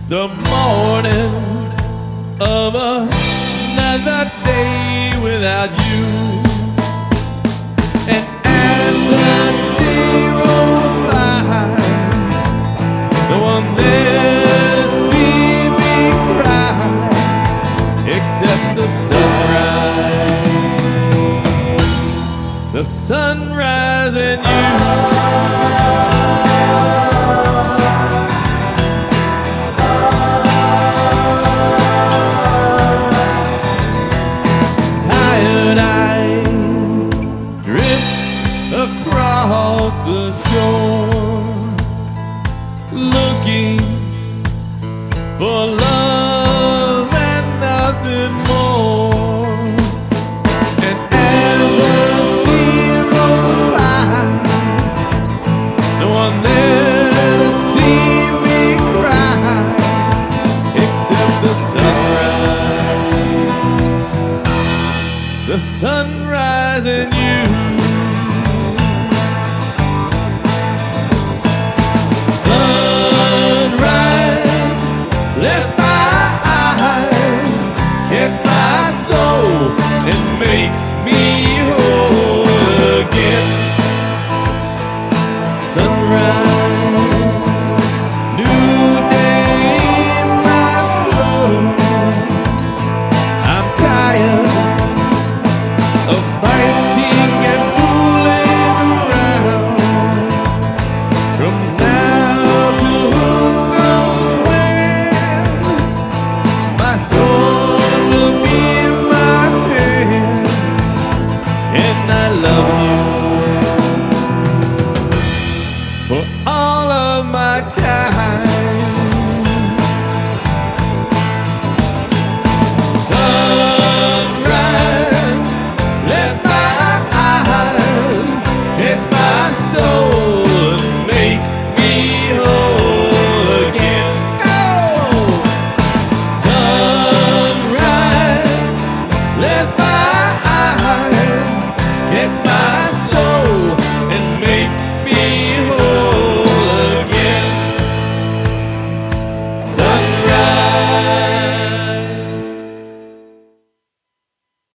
the morning of another day without you. And as the day rolls by, no one there to see me cry except the sunrise, the sunrise in you. Across the shore, looking for love.